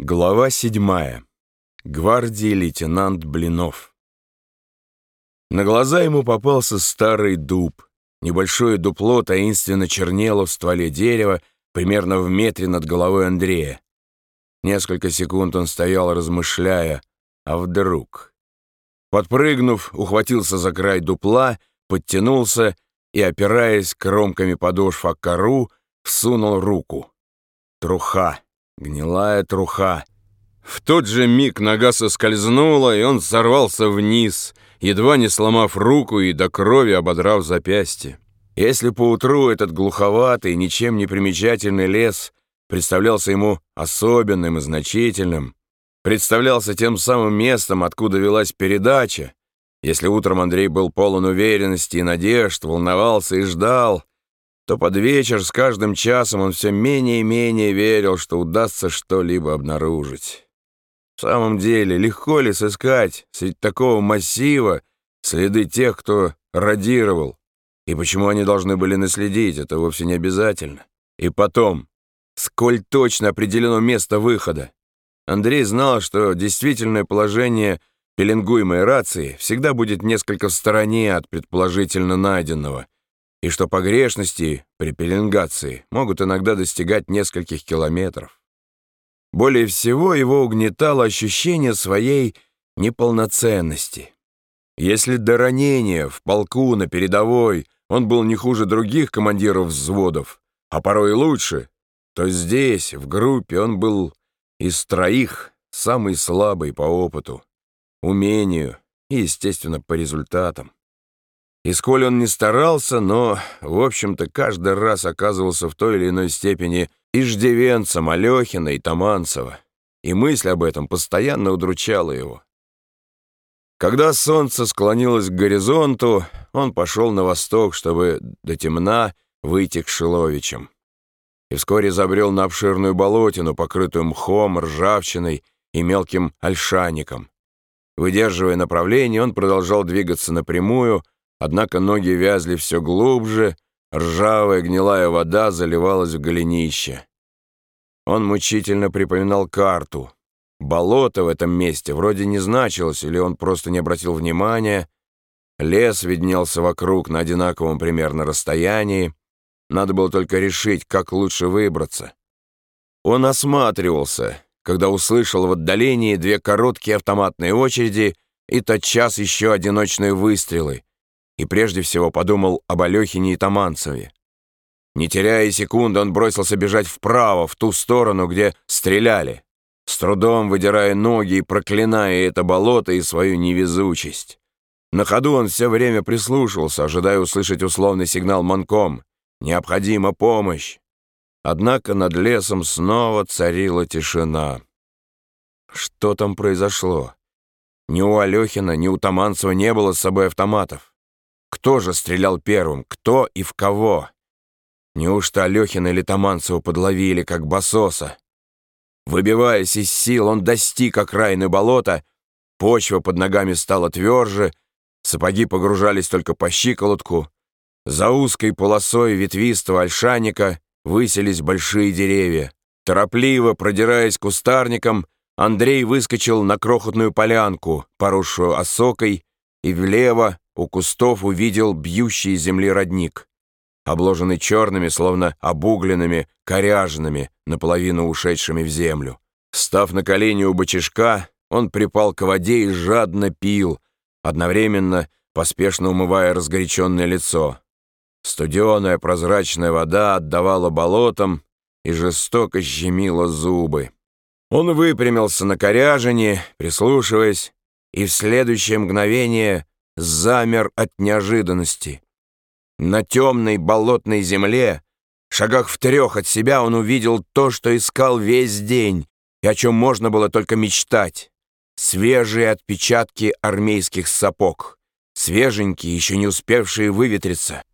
Глава 7. Гвардии лейтенант Блинов. На глаза ему попался старый дуб. Небольшое дупло таинственно чернело в стволе дерева, примерно в метре над головой Андрея. Несколько секунд он стоял, размышляя, а вдруг? Подпрыгнув, ухватился за край дупла, подтянулся и, опираясь кромками подошв о кору, всунул руку. Труха. Гнилая труха. В тот же миг нога соскользнула, и он сорвался вниз, едва не сломав руку и до крови ободрав запястье. Если поутру этот глуховатый, ничем не примечательный лес представлялся ему особенным и значительным, представлялся тем самым местом, откуда велась передача, если утром Андрей был полон уверенности и надежд, волновался и ждал, то под вечер с каждым часом он все менее и менее верил, что удастся что-либо обнаружить. В самом деле, легко ли сыскать среди такого массива следы тех, кто радировал? И почему они должны были наследить, это вовсе не обязательно. И потом, сколь точно определено место выхода? Андрей знал, что действительное положение пеленгуемой рации всегда будет несколько в стороне от предположительно найденного, и что погрешности при пеленгации могут иногда достигать нескольких километров. Более всего его угнетало ощущение своей неполноценности. Если до ранения в полку на передовой он был не хуже других командиров взводов, а порой и лучше, то здесь, в группе, он был из троих самый слабый по опыту, умению и, естественно, по результатам. И сколь он не старался, но, в общем-то, каждый раз оказывался в той или иной степени иждивенцем Алехина и Таманцева, и мысль об этом постоянно удручала его. Когда солнце склонилось к горизонту, он пошел на восток, чтобы до темна выйти к Шиловичам, и вскоре забрел на обширную болотину, покрытую мхом, ржавчиной и мелким ольшаником. Выдерживая направление, он продолжал двигаться напрямую, однако ноги вязли все глубже, ржавая гнилая вода заливалась в голенище. Он мучительно припоминал карту. Болото в этом месте вроде не значилось, или он просто не обратил внимания. Лес виднелся вокруг на одинаковом примерно расстоянии. Надо было только решить, как лучше выбраться. Он осматривался, когда услышал в отдалении две короткие автоматные очереди и тотчас еще одиночные выстрелы, и прежде всего подумал об Алехине и Таманцеве. Не теряя секунды, он бросился бежать вправо, в ту сторону, где стреляли, с трудом выдирая ноги и проклиная это болото и свою невезучесть. На ходу он все время прислушивался, ожидая услышать условный сигнал манком: «Необходима помощь». Однако над лесом снова царила тишина. Что там произошло? Ни у Алехина, ни у Таманцева не было с собой автоматов. Кто же стрелял первым? Кто и в кого? Неужто Алехина или Таманцева подловили, как басоса? Выбиваясь из сил, он достиг окраины болота, почва под ногами стала тверже, сапоги погружались только по щиколотку. За узкой полосой ветвистого ольшаника высились большие деревья. Торопливо продираясь кустарником, Андрей выскочил на крохотную полянку, поросшую осокой, и влево у кустов увидел бьющий из земли родник, обложенный черными, словно обугленными коряжинами, наполовину ушедшими в землю. Став на колени у бочишка, он припал к воде и жадно пил, одновременно поспешно умывая разгоряченное лицо. Студеная прозрачная вода отдавала болотам и жестоко щемила зубы. Он выпрямился на коряжине, прислушиваясь, и в следующее мгновение замер от неожиданности. На темной болотной земле, шагах в 3 от себя, он увидел то, что искал весь день и о чем можно было только мечтать. Свежие отпечатки армейских сапог, свеженькие, еще не успевшие выветриться.